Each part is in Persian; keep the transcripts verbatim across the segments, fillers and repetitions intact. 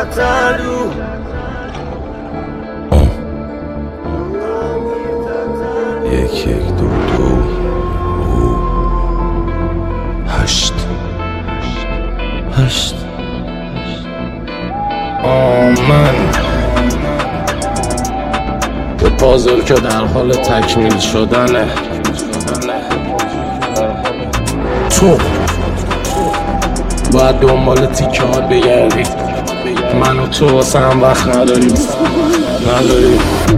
تتلو یک یک دو دو هشت هشت آمن به پازل که در حال تکمیل شدنه. تو باید دنبال تیکه ها بگردی، من و تو واسه هم وقت نداریم نداریم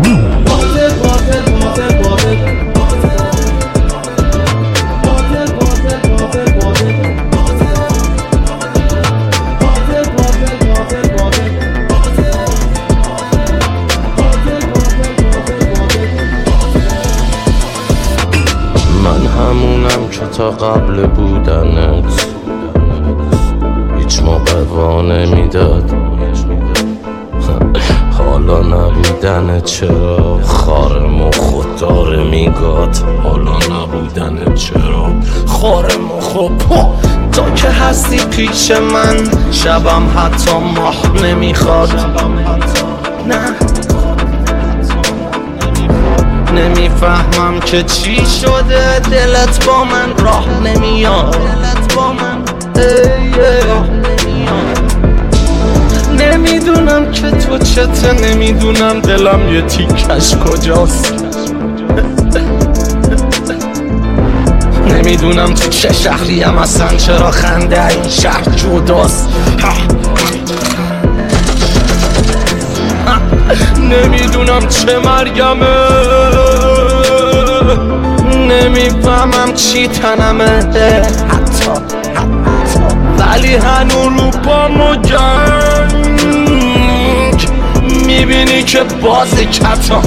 من همونم که تا قبل بودنت هیچ موقع وا نمیداد، حالا نبودنت چرا خار مخو داره میگاد، حالا نبودنت چرا خار مخو تو که هستی پیش من شبم حتی ماه نمیخواد، نه نمیفهمم که چی شده دلت با من راه نمیاد، دلت با من راه نمیاد. نمیدونم که تو چته، نمیدونم دلم یه تیکش کجاست، نمیدونم تو چه شهریم اصلا، چرا خنده این شهر جداست. نمیدونم چه مرگمه، نمیفهمم چی تنمه، حتی ولی هنو رو پامو جنگ میبینی که بازی کتا.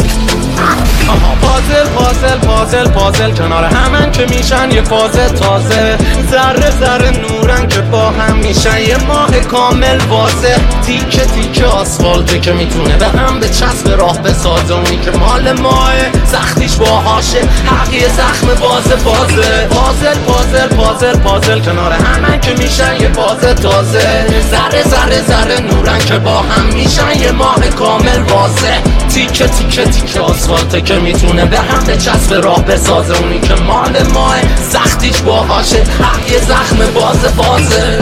پازل پازل پازل پازل کنار همن که میشن یه فاز تازه، ذره ذره نورن که با هم میشن یه ماه کامل واضح. تیکه تیکه آسفالته که میتونه به هم به چسب راه بسازه، اونی که مال ماه سختیش باهاشه حق یه زخم بازه بازه. پازل پازل پازل پازل کنار همن که میشن یه فاز تازه، ذره ذره ذره نورن که با هم میشن یه ماه کامل واضح. تیکه تیکه تیکه آسفالته که میتونه به هم به چسب راه بسازه، اونی که مال ماه سختیش باهاشه حق یه زخم بازه بازه.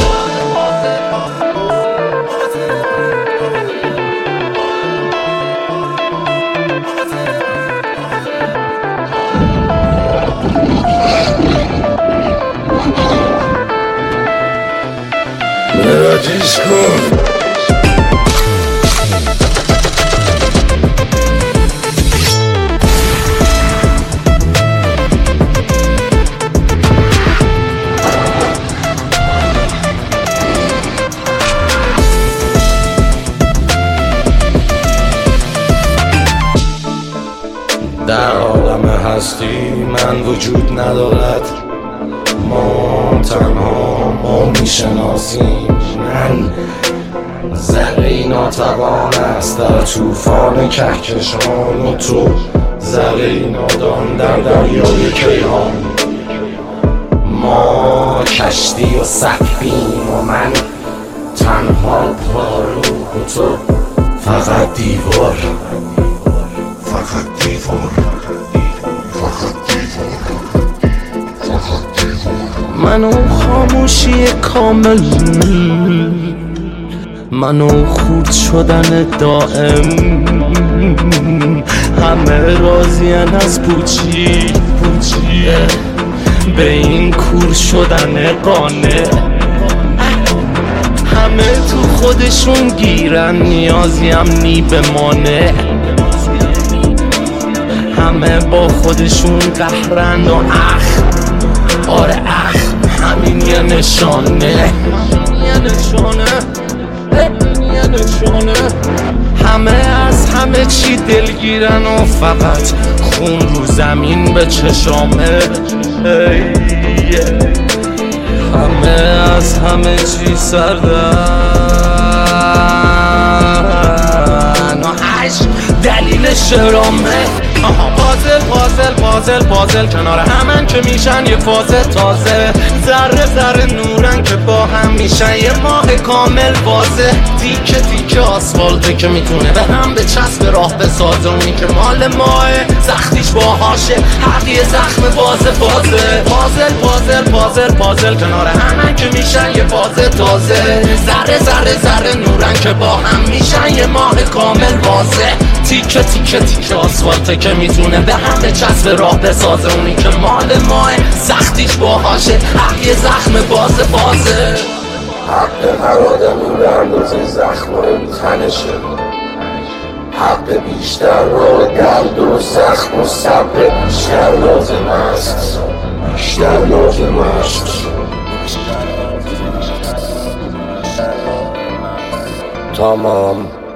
مراجیش کن در عالم هستی من وجود ندارد، ما تنها ما میشناسیم. من ذره ناتوان است در طوفان کهکشان، و تو ذره نادان در دریای کیهان. ما کشتی و سفینیم و من تنها پارو، و تو فقط دیوار فقط دیوار فقط دیوار فقط دیوار. منو خاموشی کامل، منو خورد شدن دائم، همه راضین از پوچی پوچی به این کور شدن قانع. همه تو خودشون گیرن نیازیم نی بمانه، همه با خودشون قهرن و اخ آره اخ همین یه نشانه، یه نشانه یه نشانه. همه از همه چی دلگیرن و فقط خون رو زمین به چشامه. همه از همه چی سردن و عشق دلیل شرامه. پازل پازل پازل پازل کنار همن که میشن یه فاز تازه، ذره ذره نورن نورن که با هم میشن یه ماه کامل واضح. تیکه تیکه آسفالته که میتونه به هم به چسب راه بسازه. اونی که مال ماه سختیش باهاشه حق یه زخم بازه بازه. پازل پازل پازل پازل کنار همن که میشن یه فاز تازه. ذره ذره ذره نورن که با هم میشن یه ماه کامل واضح. تیکه تیکه تیکه آسفالته که میتونه به هم به چسب راه بسازه. اونی که مال ماه سختیش باهاشه حق یه زخم بازه بازه. حق هر آدمی به اندازه زخم تنشه. حق بیشتر را درد و زخم و صبر بیشتر لازم است. بیشتر لازم است. تمام.